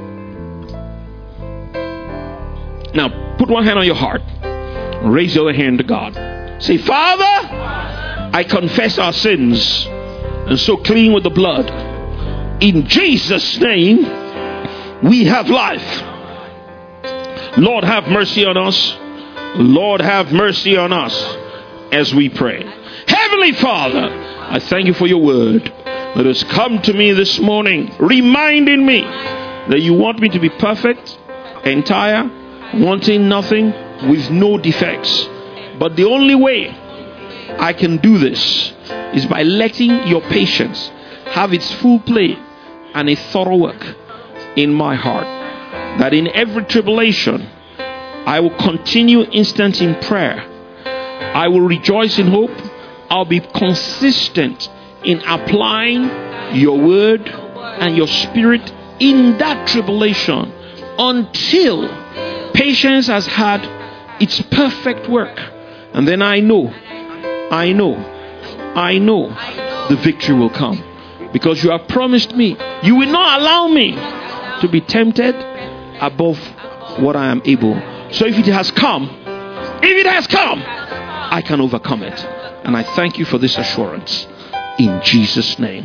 Now, put one hand on your heart. Raise your other hand to God. Say, Father, I confess our sins and so clean with the blood. In Jesus' name, we have life. Lord, have mercy on us. Lord, have mercy on us as we pray. Heavenly Father, I thank you for your word that has come to me this morning, reminding me that you want me to be perfect, entire, wanting nothing, with no defects. But the only way I can do this is by letting your patience have its full play and a thorough work in my heart. That in every tribulation, I will continue instant in prayer. I will rejoice in hope. I'll be consistent in applying your word and your spirit in that tribulation until patience has had its perfect work. And then I know the victory will come. Because you have promised me, you will not allow me to be tempted above what I am able. So if it has come, I can overcome it. And I thank you for this assurance. In Jesus' name.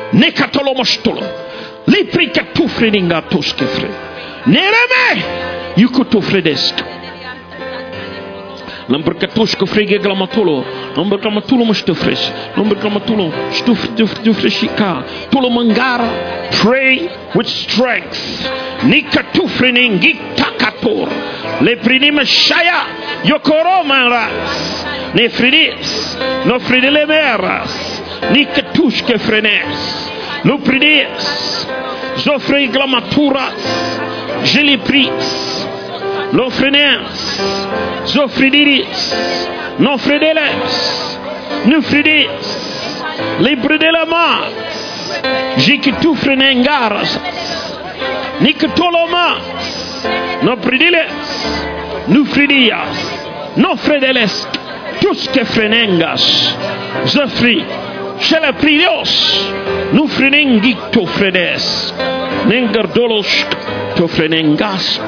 Lambrikatushko frege glamatolo, lambrikamatulu mustufresh, lambrikamatulu stufreshika, tolo mangara, pray with strength. Nikatufreningi takator, leprinima shaya, yokoromaras, nefridis, nofridelemeras, nikatushke frenes, lupridis, zofre glamaturas, jelipris. L'offrenes, zofridiris, nofredeles, nufridis, libredelama, jikitufrenengaras, nikatoloma, nopridiles, nufridias, nofredeles, tuske frenengas, zofri, sheleprios, nufrenengictofredes, nengardolos, tofrenengas.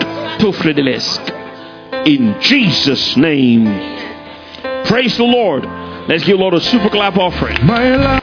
In Jesus' name. Praise the Lord. Let's give the Lord a super clap offering.